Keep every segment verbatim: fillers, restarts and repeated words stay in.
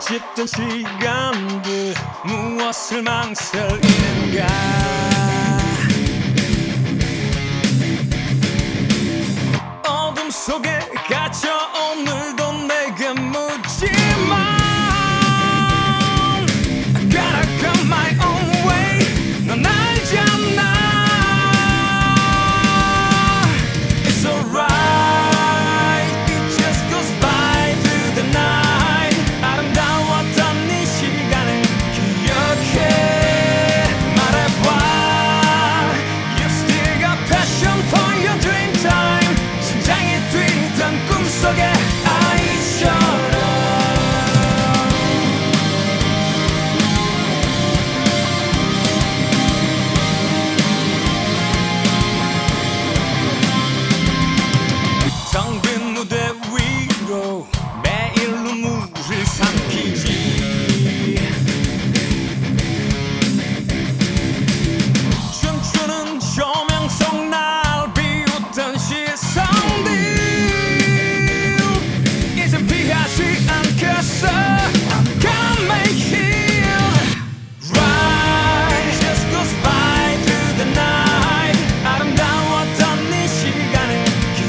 짚던 시간들 무엇을 망설이는가. 어둠 속에 갇혀 오늘도 내게 묻지마. I gotta go my own way. 넌 알잖아. It's alright. It just goes by through the night. 아름다웠던 이 시간을 기억해. 말해봐. You still got passion for your dream time. 심장이 뛰던 꿈속의 아이처럼. 텅 빈 무대 위로 매일 눈물을 삼키지. 춤추는 조명 속 날 비웃던 시선들 이제 피하지 않겠어. I'm gonna make it right. Just goes by through the night. 아름다웠던 이 시간을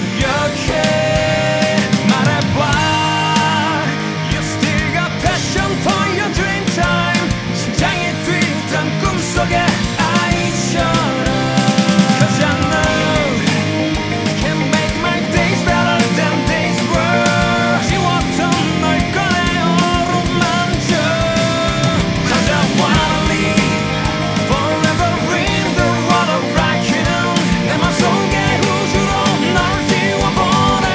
기억해. 말해봐. You still got passion for your dream time. 심장이 뛰던 꿈속의 아이처럼. Cause I know can make my days better than days were. 지웠던 널 꺼내 어루만져. Cause I wanna live forever in the world of rockin'. 내 맘속의 우주로 널 띄워보내.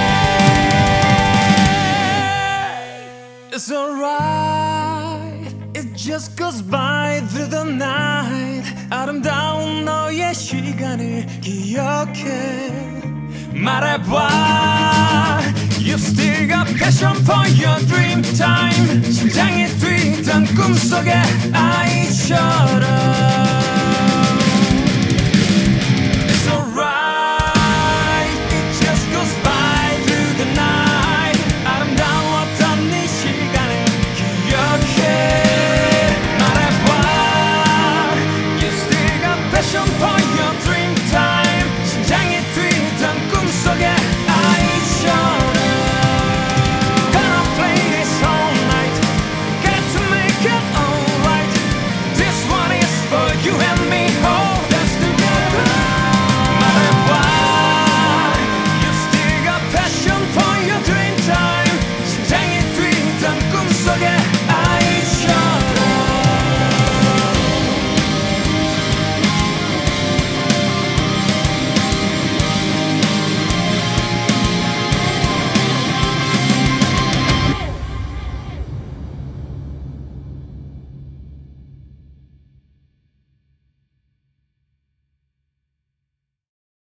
It's alright. It just goes by through the night. 아름다운 너의 시간을 기억해. 말해봐. You still got passion for your dream time. 심장이 뛰던 꿈속의 아이처럼. It's alright. It just goes by through the night. 아름다웠던 이 시간을 기억해. 말해봐. You still got passion for your dream